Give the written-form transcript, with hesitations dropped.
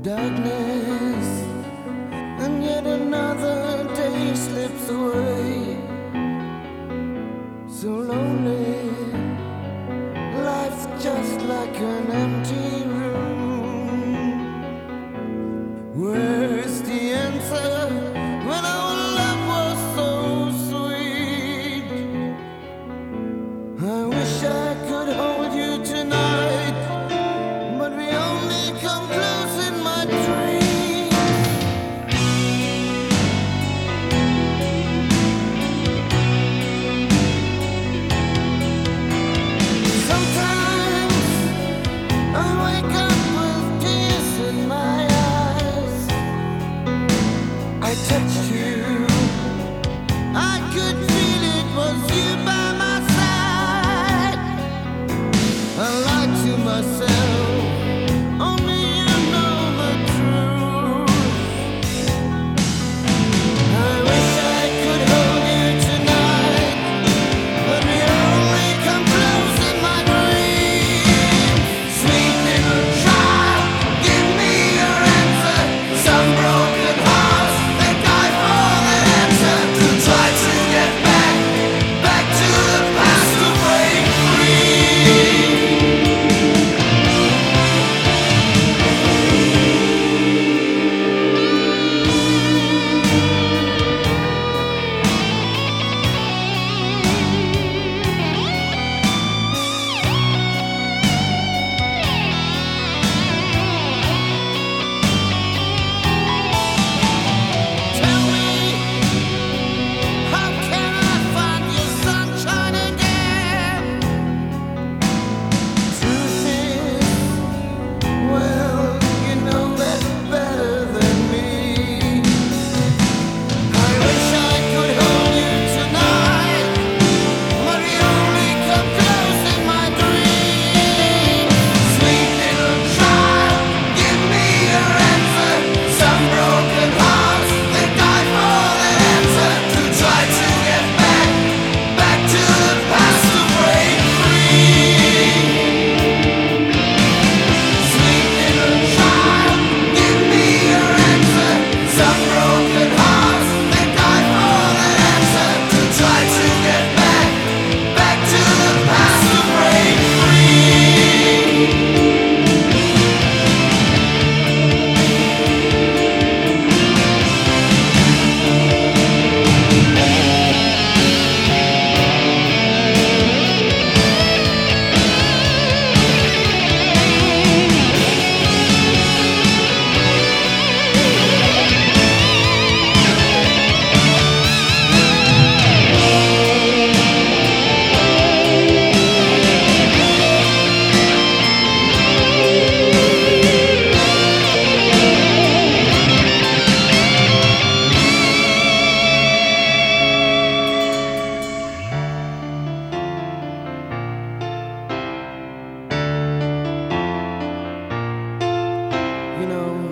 darkness, and yet another day slips away. So lonely, life's just like an empty room. Where's the answer when our love was so sweet? I wish I could hold you tonight, but we only come close in my dreams. Sometimes I wake up with tears in my eyes. I touched you, I could feel it was you by my side. I lied to myself, only you know the truth. I wish I could hold you tonight, but we only come close in my dreams. Sweet little child, give me your answer. Some broken hearts, they die for that answer. To try to get back to the past to break free. Tell me, how can I find your sunshine again? Truth is, well, you know that better than me. I wish I could hold you tonight, but we only come close in my dreams. Sweet little child, give me your answer. Some broken hearts, they die for that answer. To try to get back to the past to break free. Sweet little child, give me your answer. Some broken hearts, they die for that answer. To try to get back to the past to break free. You know,